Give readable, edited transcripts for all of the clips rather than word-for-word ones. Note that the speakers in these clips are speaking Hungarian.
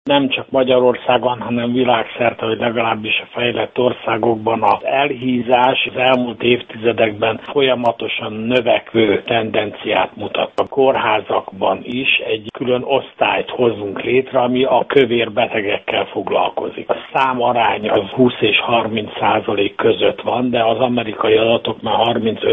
Nem csak Magyarországon, hanem világszerte, vagy legalábbis a fejlett országokban az elhízás az elmúlt évtizedekben folyamatosan növekvő tendenciát mutat. A kórházakban is egy külön osztályt hozunk létre, ami a kövér betegekkel foglalkozik. A számarány az 20 és 30% között van, de az amerikai adatok már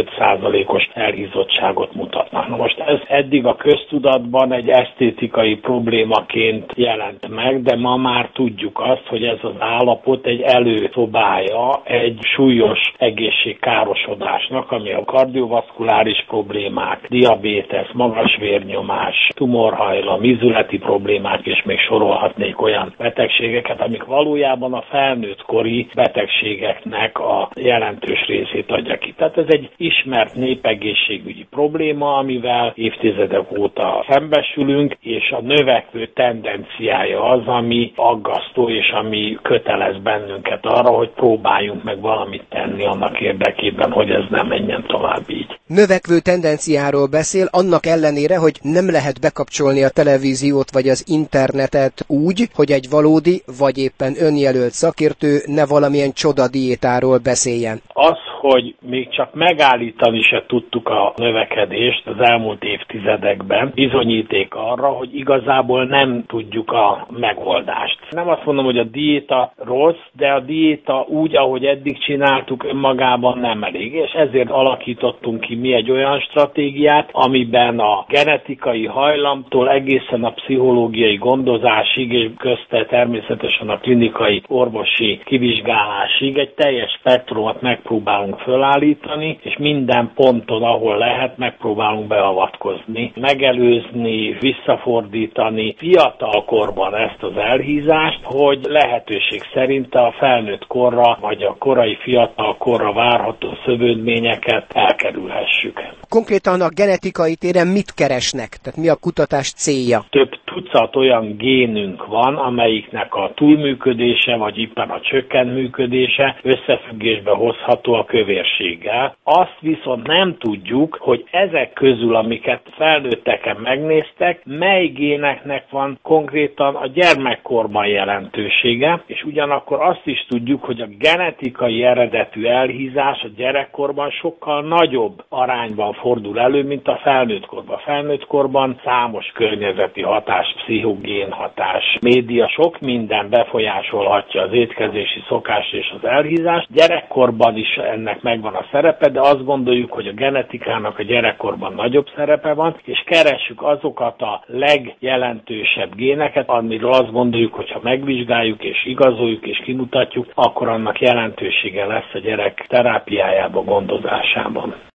35%-os elhízottságot mutatnak. Na most ez eddig a köztudatban egy esztétikai problémaként jelent meg, de ma már tudjuk azt, hogy ez az állapot egy előszobája egy súlyos egészségkárosodásnak, ami a kardiovaszkuláris problémák, diabétesz, magas vérnyomás, tumorhajlam, ízületi problémák, és még sorolhatnék olyan betegségeket, amik valójában a felnőttkori betegségeknek a jelentős részét adja ki. Tehát ez egy ismert népegészségügyi probléma, amivel évtizedek óta szembesülünk, és a növekvő tendenciája az, ami aggasztó, és ami kötelez bennünket arra, hogy próbáljunk meg valamit tenni annak érdekében, hogy ez nem menjen tovább így. Növekvő tendenciáról beszél, annak ellenére, hogy nem lehet bekapcsolni a televíziót vagy az internetet úgy, hogy egy valódi, vagy éppen önjelölt szakértő ne valamilyen csodadiétáról beszéljen. Az, hogy még csak megállítani se tudtuk a növekedést az elmúlt évtizedekben, bizonyíték arra, hogy igazából nem tudjuk a megoldást. Nem azt mondom, hogy a diéta rossz, de a diéta úgy, ahogy eddig csináltuk, önmagában nem elég, és ezért alakítottunk ki mi egy olyan stratégiát, amiben a genetikai hajlamtól egészen a pszichológiai gondozásig, és közte természetesen a klinikai orvosi kivizsgálásig egy teljes spektrumot megpróbálunk fölállítani, és minden ponton, ahol lehet, megpróbálunk beavatkozni, megelőzni, visszafordítani fiatal korban ezt az elhízást, hogy lehetőség szerint a felnőtt korra, vagy a korai fiatal korra várható szövődményeket elkerülhessük. Konkrétan a genetikai téren mit keresnek? Tehát mi a kutatás célja? Több tucat olyan génünk van, amelyiknek a túlműködése, vagy éppen a csökkent működése összefüggésbe hozható a kövérséggel. Azt viszont nem tudjuk, hogy ezek közül, amiket felnőtteken megnéztek, mely géneknek van konkrétan a gyermekkorban jelentősége, és ugyanakkor azt is tudjuk, hogy a genetikai eredetű elhízás a gyerekkorban sokkal nagyobb arányban fordul elő, mint a felnőttkorban. A felnőttkorban számos környezeti hatás, pszichogén hatás, média, sok minden befolyásolhatja az étkezési szokást és az elhízást. Gyerekkorban is ennek megvan a szerepe, de azt gondoljuk, hogy a genetikának a gyerekkorban nagyobb szerepe van, és keressük azokat a legjelentősebb géneket, amiről azt gondoljuk, hogy ha megvizsgáljuk és igazoljuk és kimutatjuk, akkor annak jelentősége lesz a gyerek terápiájában, gondozásában.